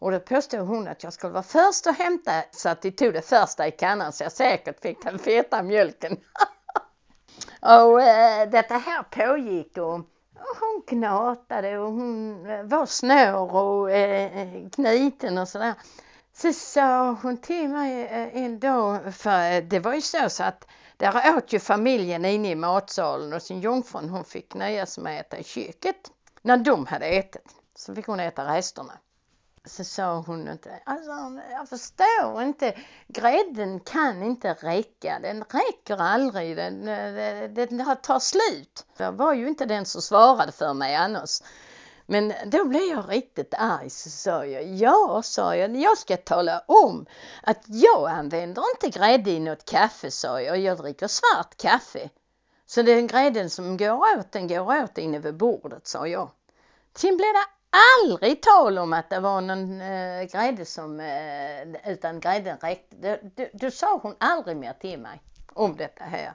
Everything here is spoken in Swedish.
Och då påstod hon att jag skulle vara först att hämta, så att de tog det första i kannan så jag säkert fick den feta mjölken. Och detta här pågick och hon gnatade och hon var snår och kniten och sådär. Så sa hon till mig en dag, för det var ju så att där åt ju familjen inne i matsalen och sin jungfrun hon fick nöja sig med att äta i köket. När de hade ätit så fick hon äta resterna. Så sa hon inte, alltså jag förstår inte, grädden kan inte räcka, den räcker aldrig, den tar slut. Jag var ju inte den som svarade för mig annars. Men då blev jag riktigt arg, så sa jag ska tala om att jag använder inte grädde i något kaffe, sa jag dricker svart kaffe. Så den grädden som går åt, den går åt inne vid bordet, sa jag. Sen blev det aldrig tal om att det var någon grädde som, utan grädden räckte. Då sa hon aldrig mer till mig om detta här.